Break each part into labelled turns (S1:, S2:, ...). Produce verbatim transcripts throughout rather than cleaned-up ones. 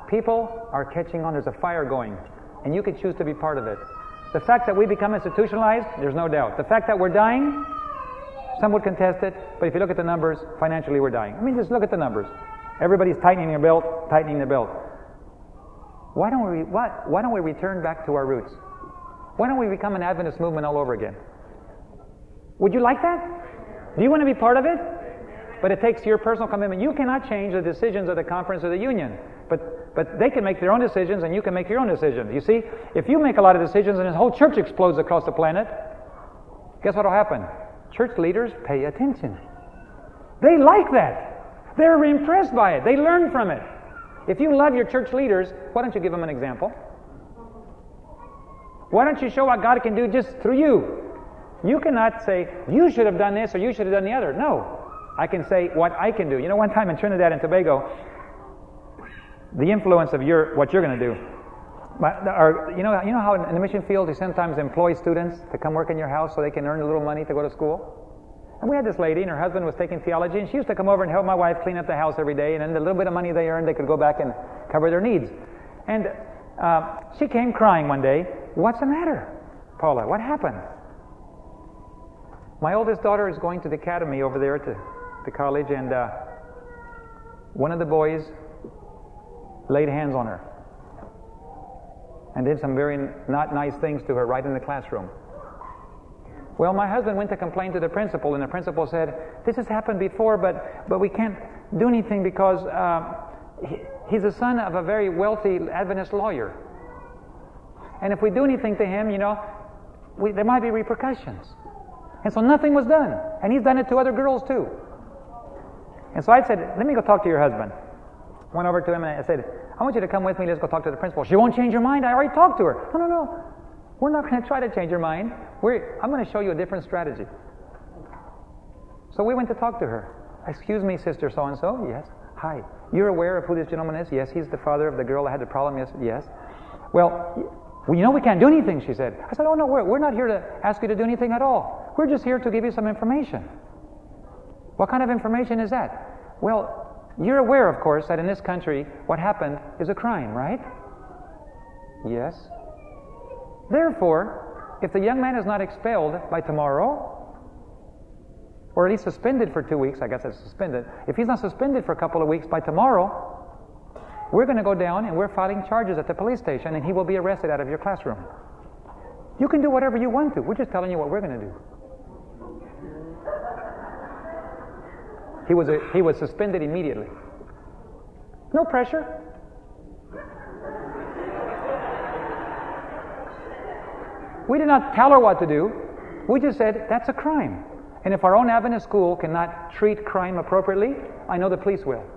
S1: People are catching on. There's a fire going, and you can choose to be part of it. The fact that we become institutionalized, there's no doubt. The fact that we're dying, some would contest it, but if you look at the numbers, financially we're dying. I mean, just look at the numbers. Everybody's tightening their belt, tightening their belt. Why don't we, what, why don't we return back to our roots? Why don't we become an Adventist movement all over again? Would you like that? Do you want to be part of it? But it takes your personal commitment. You cannot change the decisions of the conference or the union. But but they can make their own decisions and you can make your own decisions. You see, if you make a lot of decisions and the whole church explodes across the planet, guess what will happen? Church leaders pay attention. They like that. They're impressed by it. They learn from it. If you love your church leaders, why don't you give them an example? Why don't you show what God can do just through you? You cannot say, you should have done this or you should have done the other. No. I can say what I can do. You know, one time in Trinidad and Tobago, the influence of your what you're going to do. Our, you know, you know how in the mission field you sometimes employ students to come work in your house so they can earn a little money to go to school? And we had this lady, and her husband was taking theology, and she used to come over and help my wife clean up the house every day, and then the little bit of money they earned, they could go back and cover their needs. And uh, she came crying one day. What's the matter, Paula? What happened? My oldest daughter is going to the academy over there to the college, and uh, one of the boys laid hands on her and did some very not nice things to her right in the classroom. Well, my husband went to complain to the principal, and the principal said, this has happened before, but but we can't do anything because uh, he, he's the son of a very wealthy Adventist lawyer. And if we do anything to him, you know, we, there might be repercussions. And so nothing was done. And he's done it to other girls too. And so I said, let me go talk to your husband. Went over to him and I said, I want you to come with me. Let's go talk to the principal. She won't change her mind. I already talked to her. No, no, no. We're not going to try to change her mind. We're, I'm going to show you a different strategy. So we went to talk to her. Excuse me, sister so-and-so. Yes. Hi. You're aware of who this gentleman is? Yes. He's the father of the girl that had the problem. Yes. Yes. Well, well, you know we can't do anything, she said. I said, oh, no, we're, we're not here to ask you to do anything at all. We're just here to give you some information. What kind of information is that? Well, you're aware, of course, that in this country, what happened is a crime, right? Yes. Therefore, if the young man is not expelled by tomorrow, or at least suspended for two weeks, I guess that's suspended. If he's not suspended for a couple of weeks by tomorrow, we're going to go down and we're filing charges at the police station and he will be arrested out of your classroom. You can do whatever you want to. We're just telling you what we're going to do. He was, a, he was suspended immediately. No pressure. We did not tell her what to do. We just said, that's a crime. And if our own Adventist school cannot treat crime appropriately, I know the police will.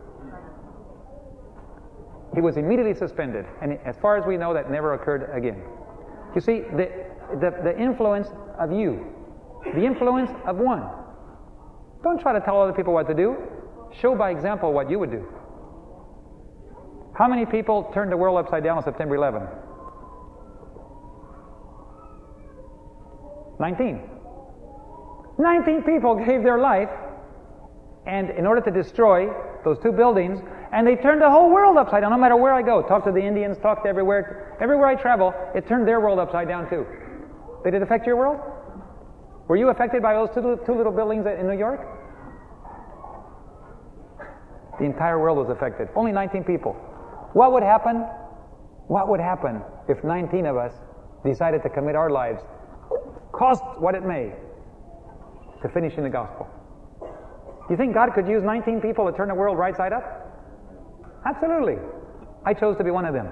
S1: He was immediately suspended. And as far as we know, that never occurred again. You see, the, the, the influence of you, the influence of one. Don't try to tell other people what to do. Show by example what you would do. How many people turned the world upside down on September eleventh? Nineteen. Nineteen people gave their life and in order to destroy those two buildings, and they turned the whole world upside down. No matter where I go, talk to the Indians, talk to everywhere. Everywhere I travel, it turned their world upside down too. Did it affect your world? Were you affected by those two, two little buildings in New York? The entire world was affected. Only nineteen people. What would happen? What would happen if nineteen of us decided to commit our lives, cost what it may, to finishing the gospel? You think God could use nineteen people to turn the world right side up? Absolutely. I chose to be one of them.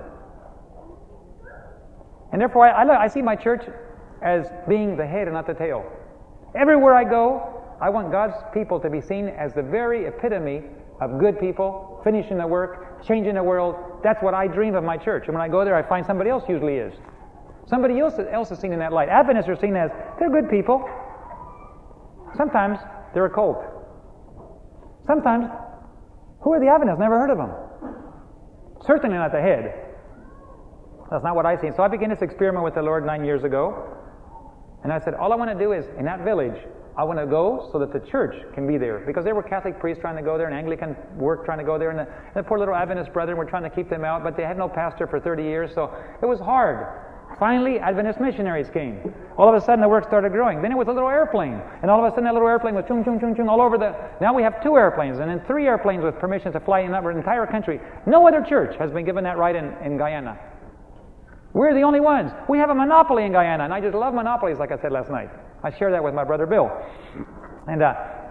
S1: And therefore, I, I, I see my church as being the head and not the tail. Everywhere I go, I want God's people to be seen as the very epitome of good people, finishing the work, changing the world. That's what I dream of my church. And when I go there, I find somebody else usually is. Somebody else, else is seen in that light. Adventists are seen as, they're good people. Sometimes they're a cult. Sometimes, who are the Adventists? Never heard of them. Certainly not the head. That's not what I see. So I began this experiment with the Lord nine years ago. And I said, all I want to do is, in that village, I want to go so that the church can be there. Because there were Catholic priests trying to go there and Anglican work trying to go there. And the, and the poor little Adventist brethren were trying to keep them out, but they had no pastor for thirty years, so it was hard. Finally, Adventist missionaries came. All of a sudden, the work started growing. Then it was a little airplane. And all of a sudden, that little airplane was chung, chung, chung, chung, all over the... Now we have two airplanes, and then three airplanes with permission to fly in the entire country. No other church has been given that right in, in Guyana. We're the only ones. We have a monopoly in Guyana, and I just love monopolies, like I said last night. I share that with my brother Bill. And uh,